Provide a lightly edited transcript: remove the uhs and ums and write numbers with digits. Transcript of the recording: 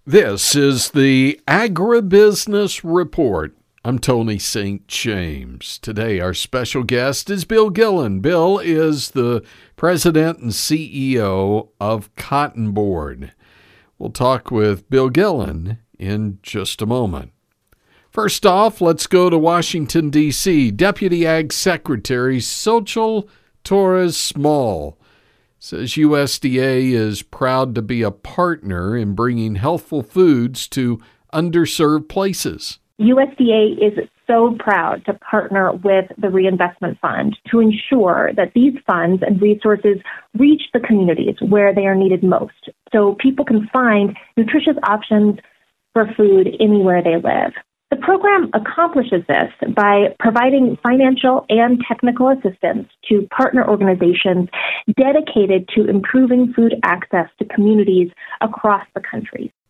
This is the Agribusiness Report. I'm Tony St. James. Today, our special guest is Bill Gillen. Bill is the president and CEO of Cotton Board. We'll talk with Bill Gillen in just a moment. First off, let's go to Washington, D.C. Deputy Ag Secretary Xochitl Torres-Small says USDA is proud to be a partner in bringing healthful foods to underserved places. USDA is so proud to partner with the Reinvestment Fund to ensure that these funds and resources reach the communities where they are needed most, so people can find nutritious options for food anywhere they live. The program accomplishes this by providing financial and technical assistance to partner organizations dedicated to improving food access to communities across the country.